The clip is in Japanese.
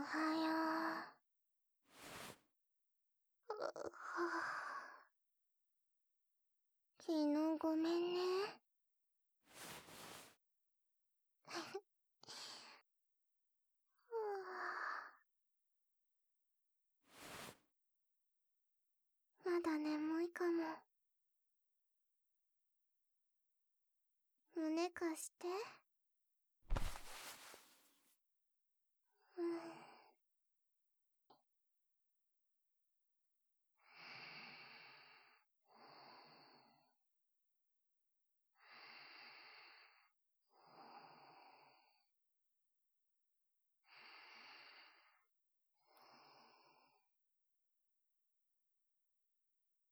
はよう。昨日ごめんね。まだ眠いかも。胸貸して。